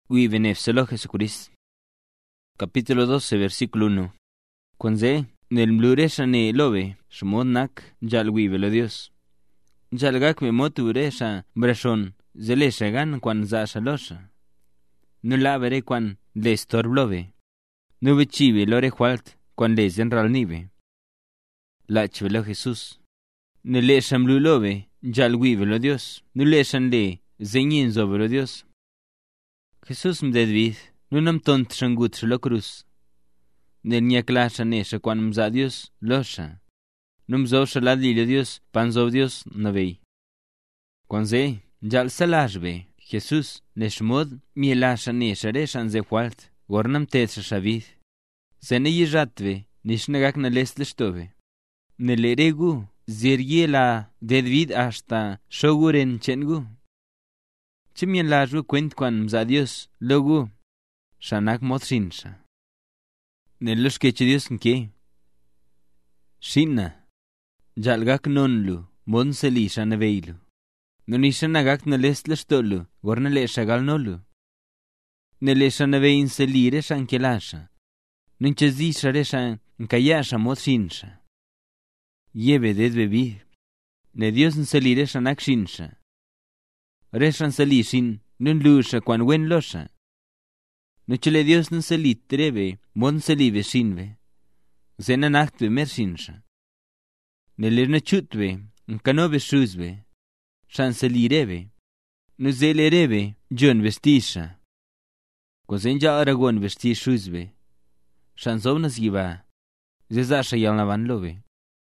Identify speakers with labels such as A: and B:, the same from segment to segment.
A: Wivenefselo Jesucristo. Capítulo 12, versículo 1. Cuanze, nel mluresha ne lobe, shmodnak, jal wivelo Dios. Jalgak me moturesha, brashon, zelesha gan kwan zasha losha. No lavere kwan lestor blobe. No bechive lore hualt, kwan lezen ral nive. Lachvelo Jesús. Ne lesha mlulobe, jal wivelo Dios. No leshan le, zenyin zovelo Dios. Jesús mdedvid, no nam tont shangut la cruz. Nel nyaklasha nesha kwan mza Dios losha. Num zosha la lila Dios, panzov Dios navei. Kwanze, jal salashbe, Jesús, neshmod, mielasha nesha reshan ze hualt, gornam tetsha shavid. Zene yijatve, nishnagak na lesleshtove. Neleregu, zirye la dedvid hasta shoguren chengu. Chimien laju kwent kwan mza Dios, logu, shanak mod shinsha. Nelos keche Dios nke. Shinna. Jalgak nonlu, mon selisha neveilu. Nonisha nagak nalestleš tolu, gorna lesha gal nolu. Nelesha nevein selire shankelasha. Nunchezisha resha nkayasha mod shinsha. Yebe ded bebi. Ne Dios nselire shanak shinsha. Reshan selishin, nun lusha kwan wen losha. Nuchele Dios nselit trebe, mon selive shinve. Zena nachtve mer shinsha. Nelirne chutve, nkanobe shuzve. Shan selireve. Nuzelereve, jon vestisha. Kozenja aragon vesti shuzve. Shan zovnas giva. Zezasha yalnavan love.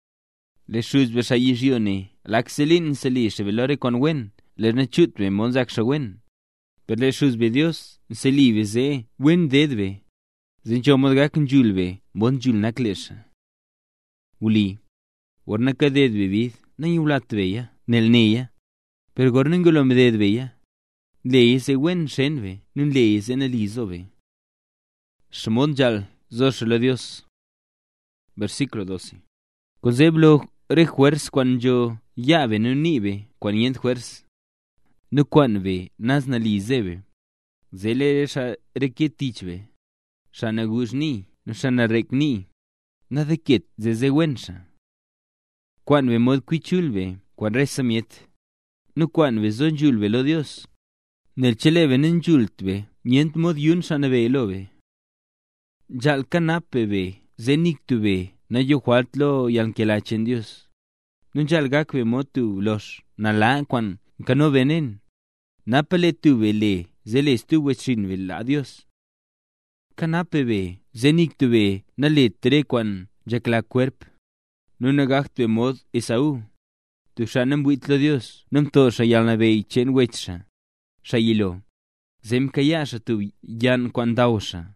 A: Le shuzve shayijione, lakselin selishe velore kon wen. Lerne chutve monzak shawen. Per le shuzve Dios, selive ze, wen dedve. Zinchomodgak njulve, bon jul naklesha. Uli. Warna ka dedve vid, na yulatveya, nel neya. Per gorningolo me dedveya. Leie se wen shenve, nun leie se nelizove. Shmodjal, zoshelo Dios. Versículo 12. Kozeblo rejuers cuan yo llave no nive, cuan yent juers. No cuan ve, nas nalizeve. Zele resha reketichve. Shana guzhni, no shana rekni. Na deket zeze wensha. Cuan ve mod quichulve, cuan resamiet. No cuan ve zonjulve lo Dios. Nel cheleve nenjultve, nient mod yun shana ve love. Jal kanape ve, zeniktuve, na yo hualtlo yankelachen Dios. Nun jalgakve motu los, na la cuan kano venen. Napale tuve le, zele estuve chinve la Dios. Kanape ve, zeniktuve, na le tre cuan jakla cuerp. Nun agachtve mod Esaú. Tu shanam buitlo Dios, num to shayalna ve chen wechsha. Shayilo. Zem kayasha tu yan cuan dausha.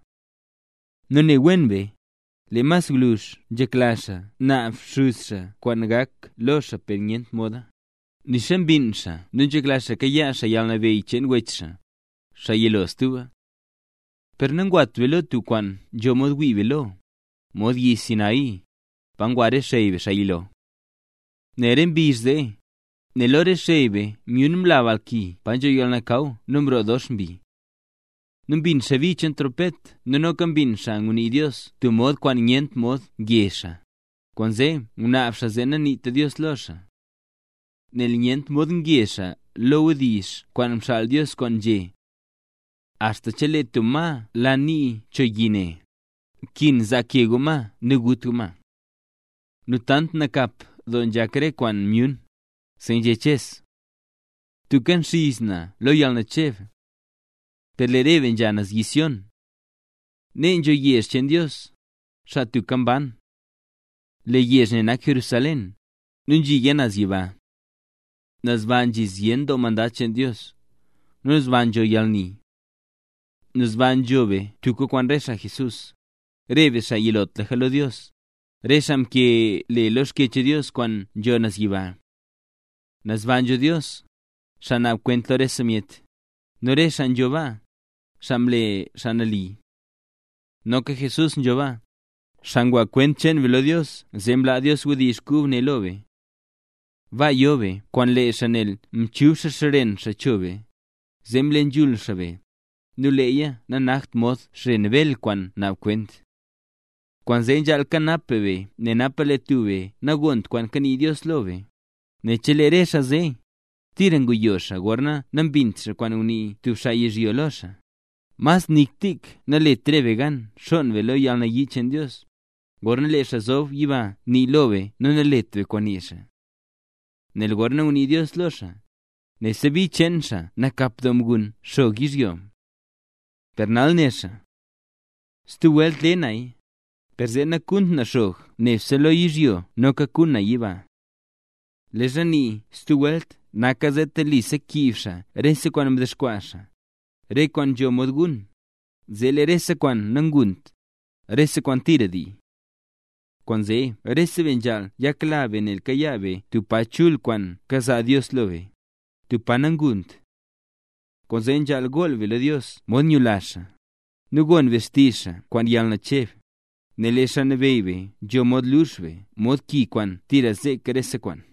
A: Nun e wenve, le mas glush, jaklasha, na fshusha, cuan gak losha penient moda. Nishem binsha, nun jaklasha kayasha yalna ve chen wechsha. Shayilo stuva. Per nanguat velo tu cuan yo mod velo. Mod yisinai. Panguare sheive shayilo. Neren bizde. Nelore sheive, miunum lavalki, panjo yalna kau, numero 2 mbi. Num bin shavichen tropet, no cambin shang uni Dios, tu mod cuan nient mod giesha. Cuanze, una afshazena nita Dios losha. Nel nient mod giesha, lo udish, cuan mshal Dios con je. Hasta chele tu ma, la ni choyine. Kin zakiego ma, negutu ma. Nutant nakap, don jakre cuan miun. Senjeches. Tu kan shisna, lo yalna chev. Per le reven janas gision. Nenjo yes chen Dios. Sha tu kamban. Le yes nenak Jerusalén. Nunji yenas yiva. Nas vanjis yendo mandat chen Dios. Nos vanjo yalni. Nos vanjove, tuko cuan resha Jesús. Reve sha yilot lejalo Dios. Resham que le los queche Dios cuan Jonas yiva. Nas vanjo Dios. Shanab cuentlo resamiet. No reshan jova. Shamle shanali. No que Jesús jova. Shangwa cuenchen velo Dios. Zembla Dios wudishkub ne love. Va yove. Cuan le shanel mchusha sharen shachove. Zemblen jul shave. nu leia na nacht mod shrenvel quan na kwent. Quan zenjal kanapeve, ne napale tuve, na gont quan kani Dios love. Ne cheleresha ze, tirangu yosha, gorna nambintsha quan uni tu shayeshiolosha. Mas niktik na le trevegan, shon velo yal na yichen Dios. Gorna lesha zov yiva, ni love, no na letve quan isha. Nel gorna uni Dios losha. Ne sebi chensha, na kapdomgun, shog yom. Pernal nesha. Stu welt lenai. Perze na kunt na shog, nefselo yizio, no ka kun na yiva. Lejani, stu welt, na kazete lise kivsha, rese quan mdeshquasha. Re quan jo modgun. Zele rese quan nangunt. Rese quan tiradi. Quan ze, rese venjal, ya clave en el cayabe, tu pachul quan casa Dios love. Tu panangunt. Quan zenjal golve lo Dios, modnyulasha. Nugon vestisha, quan yal na chef. Nelesha neveive, jo mod lushve, mod ki quan tira ze kerese quan.